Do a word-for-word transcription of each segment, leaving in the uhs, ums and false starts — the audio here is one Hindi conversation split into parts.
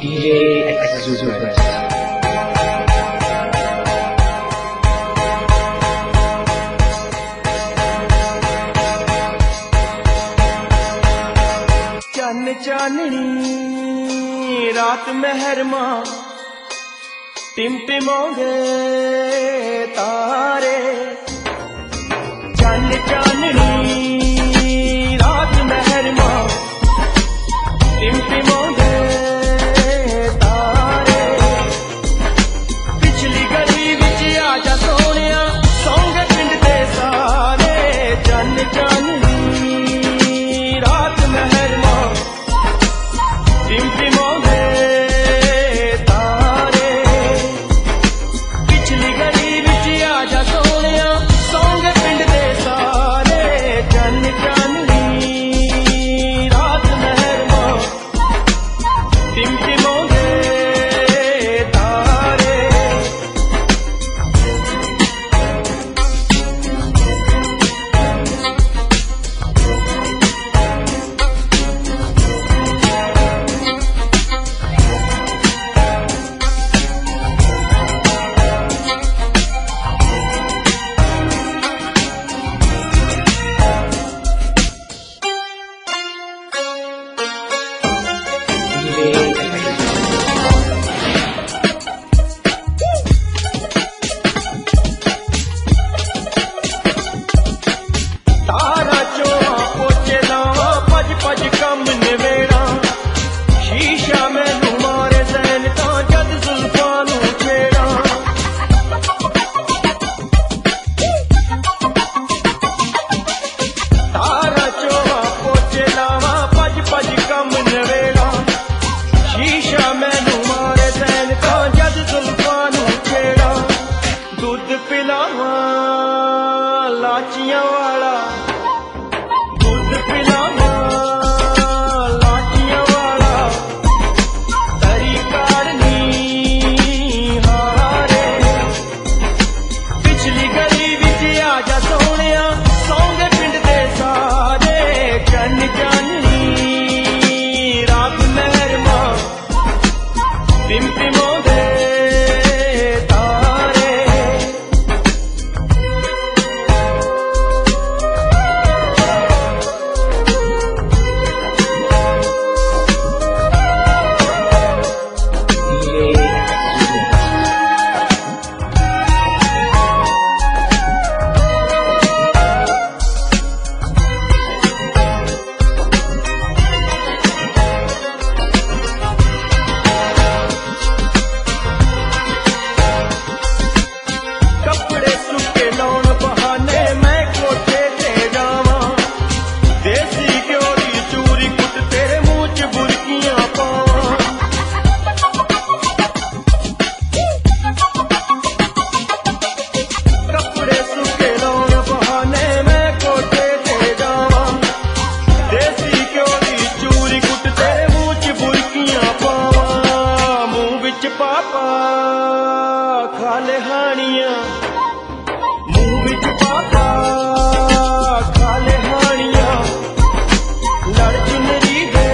D J Exuberance. चन्न चाननी रात मेहरमा टिमटिमाउंदे तारे। चन्न चाननी रात मेहरमा टिमटिमाउंदे तारे। पिछली गली विच आजा सोनिया सौंगे पिंड दे सारे। चन्न चाननी रात मेहरमा टिमटिमाउंदे तारे। पिछली गली विच आजा सोनिया सौंगे पिंड दे सारे। चन्न चाननी रात मेहरमा टिमटिमाउंदे तारे। तारा चोआ पोचे लावा भज भज कम निवेड़ा। शीशा मैनू मारे सैन तां जद जुल्फां नू छेड़ा। तारा चोआ पोचे लावा भज भज कम निवेड़ा। शीशा मैनू मारे सैन तां जद जुल्फां नू छेड़ा। दुध पिलावां लाचियां वाला दूध पिलावां लाचियां वाला। तरी काढ़नी हारे। पिछली गली विच आजा सोनिया सौंगे पिंड दे सारे। चन्न चाननी रात मेहरमा टिमटिमाउंदे तारे। कपड़े सुके लाउण बहाने मैं कोठे ते जावां। देसी घ्यो दी चूरी कुट तेरे मूंह च बुरकियां पावां। कपड़े सुके लाउण बहाने मैं कोठे ते जावां। देसी घ्यो दी चूरी कुट तेरे मूंह च बुरकियां पावां। मूंह विच पापा खा ले हानियां। मूंह विच पापा खा ले हानियां। लड़ चुनरी दे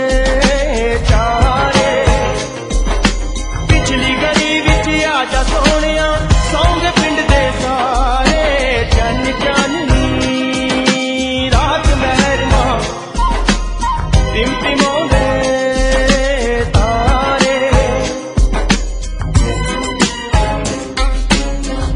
चारे। पिछली गली विच आजा सोनिया सौंगे पिंड दे सारे। चन्न चाननी रात मेहरमा टिमटिमाउंदे तारे।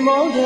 ਜਮਾਉਂਦੇ